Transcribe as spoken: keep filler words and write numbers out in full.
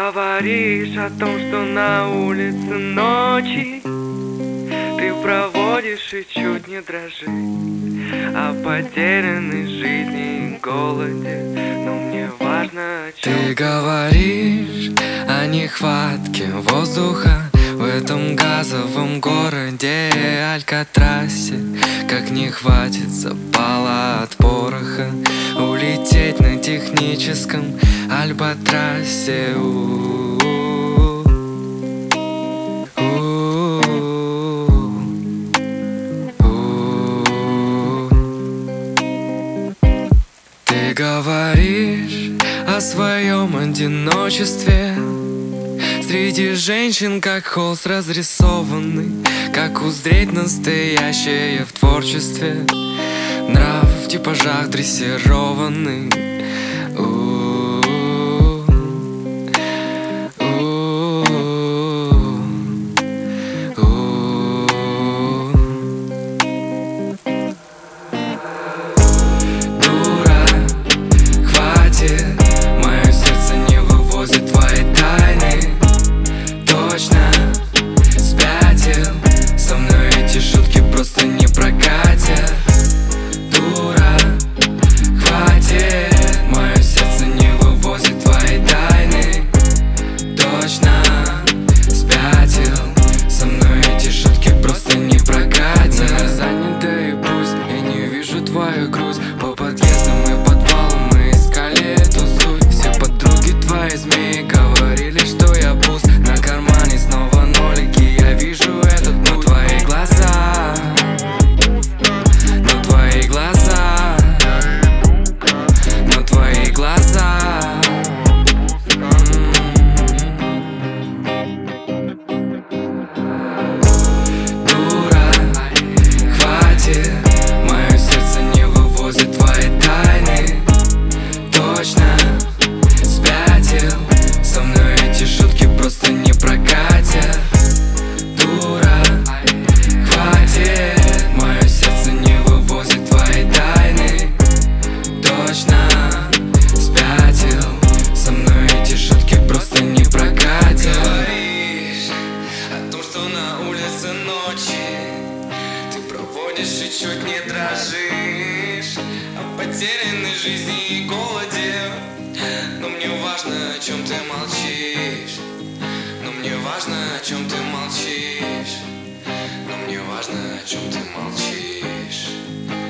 говоришь о том, что на улице ночи ты проводишь и чуть не дрожишь о потерянной жизни и голоде, но мне важно, о чем ты говоришь о нехватке воздуха в этом газовом городе Алькатрасе. Как не хватит запала от пороха улететь на техническом альбатрасе. У-у-у. У-у-у. Ты говоришь о своем одиночестве среди женщин, как холст разрисованный. Как узреть настоящее в творчестве? Нрав в типажах дрессированный. У-у-у. У-у-у. Дура, хватит, мое сердце не вывозит твои тайны. Точно спятил, со мной эти шутки просто не прокатят. Дура, хватит, мое сердце не вывозит твои тайны. Точно спятил, со мной эти шутки просто не прокатят. Мы заняты и пусть я не вижу твою грусть. По подъездам и подвалам мы искали эту суть. Все подруги твои змеи говорили, что я пуст. На кармане снова нолики, я вижу этот путь. Но твои глаза, но твои глаза, но твои глаза. Дура, хватит, мое сердце не вывозит твои тайны. Точно спятил, со мной эти шутки просто не прокатят. Дура, хватит, мое сердце не вывозит твои тайны. Точно спятил, со мной эти шутки просто не прокатят. Говоришь о том, что на улице ночи ты проводишь и чуть не дрожишь о потерянной жизни и голоде. Но мне важно, о чем ты молчишь. Но мне важно, о чем ты молчишь. Но мне важно, о чем ты молчишь.